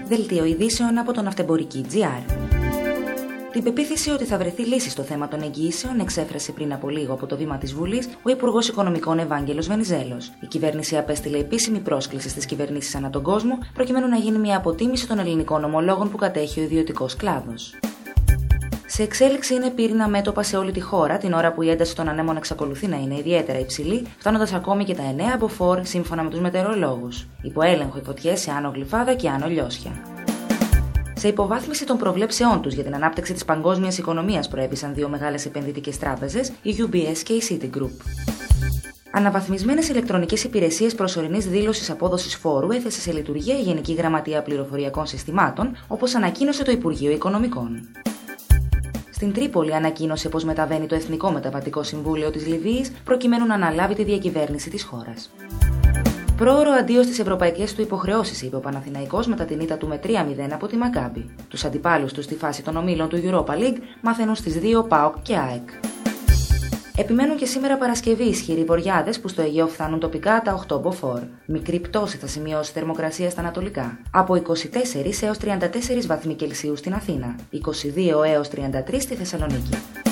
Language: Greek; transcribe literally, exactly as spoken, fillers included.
Δελτίο ειδήσεων από το Ναυτεμπορική τζι αρ. Την πεποίθηση ότι θα βρεθεί λύση στο θέμα των εγγυήσεων εξέφρασε πριν από λίγο από το βήμα της Βουλής ο Υπουργός Οικονομικών Ευάγγελος Βενιζέλος. Η κυβέρνηση απέστειλε επίσημη πρόσκληση στις κυβερνήσεις ανά τον κόσμο προκειμένου να γίνει μια αποτίμηση των ελληνικών ομολόγων που κατέχει ο ιδιωτικός κλάδος. Σε εξέλιξη είναι πύριννα μέτωπα σε όλη τη χώρα, την ώρα που η ένταση των ανέμων εξακολουθεί να είναι ιδιαίτερα υψηλή, φτάνοντας ακόμη και τα εννέα μποφόρ σύμφωνα με τους μετεωρολόγους. Υπό έλεγχο οι φωτιές σε Άνω Γλυφάδα και Άνω Λιώσια. Σε υποβάθμιση των προβλέψεών τους για την ανάπτυξη της παγκόσμιας οικονομίας προέβησαν δύο μεγάλες επενδυτικές τράπεζες, η γιου μπι ες και η Citigroup. Αναβαθμισμένες ηλεκτρονικές υπηρεσίες προσωρινής δήλωσης απόδοσης φόρου έθεσε σε λειτουργία η Γενική Γραμματεία Πληροφοριακών Συστημάτων, όπως ανακοίνωσε το Υπουργείο Οικονομικών. Στην Τρίπολη ανακοίνωσε πως μεταβαίνει το Εθνικό Μεταβατικό Συμβούλιο της Λιβύης προκειμένου να αναλάβει τη διακυβέρνηση της χώρας. Πρόωρο αντίο στις ευρωπαϊκές του υποχρεώσεις, είπε ο Παναθηναϊκός μετά την ήττα του με τρία μηδέν από τη Μακάμπι. Τους αντιπάλους του στη φάση των ομίλων του Europa League μαθαίνουν στις δύο ΠΑΟΚ και ΑΕΚ. Επιμένουν και σήμερα Παρασκευή ισχυροί βοριάδες που στο Αιγαίο φτάνουν τοπικά τα οκτώ μποφόρ. Μικρή πτώση θα σημειώσει θερμοκρασία στα ανατολικά. Από είκοσι τέσσερα έως τριάντα τέσσερα βαθμοί Κελσίου στην Αθήνα, είκοσι δύο έως τριάντα τρία στη Θεσσαλονίκη.